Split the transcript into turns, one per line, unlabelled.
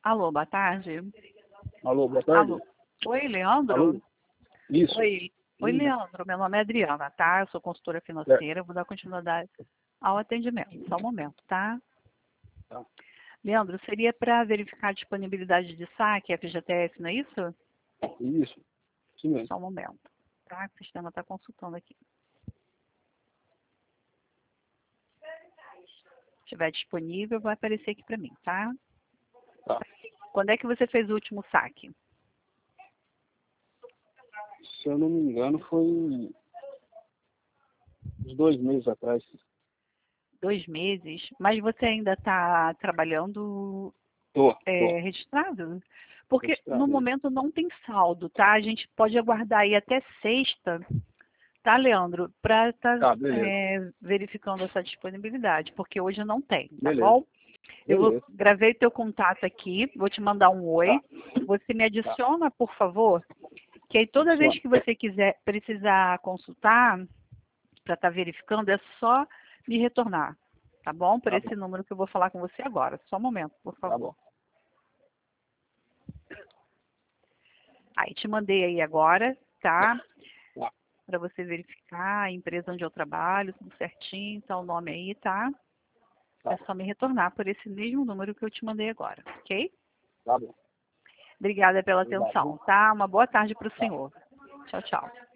Alô, boa tarde.
Alô, boa tarde.
Alô. Oi, Leandro?
Alô? Isso.
Oi, Leandro. Meu nome é Adriana, tá? Eu sou consultora financeira. Vou dar continuidade ao atendimento. Só um momento, tá?
Tá.
Leandro, seria para verificar a disponibilidade de saque FGTS, não é isso?
Isso. Isso mesmo.
Só um momento, tá? O sistema está consultando aqui. Se estiver disponível, vai aparecer aqui para mim, tá?
Tá.
Quando é que você fez o último saque?
Se eu não me engano, foi uns 2 meses atrás.
2 meses? Mas você ainda está trabalhando
Tô.
registrado? Porque
Registrado,
no
isso.
momento não tem saldo, tá? A gente pode aguardar aí até sexta, tá, Leandro? Para estar
Tá, beleza.
verificando essa disponibilidade, porque hoje não tem, tá
Beleza.
bom?
Beleza.
Gravei teu contato aqui, vou te mandar um oi. Você me adiciona, por favor, que aí toda vez que você quiser precisar consultar, para estar verificando, é só me retornar, tá bom? Por
Tá
esse
bom.
número que eu vou falar com você agora. Só um momento, por
Tá
favor.
bom.
Aí te mandei aí agora, tá?
Tá.
Para você verificar a empresa onde eu trabalho, tudo certinho, tá o nome aí, tá?
Tá.
É só me retornar por esse mesmo número que eu te mandei agora, ok?
Tá bom.
Obrigada pela
Obrigado.
atenção, tá? Uma boa tarde para o senhor. Tchau, tchau.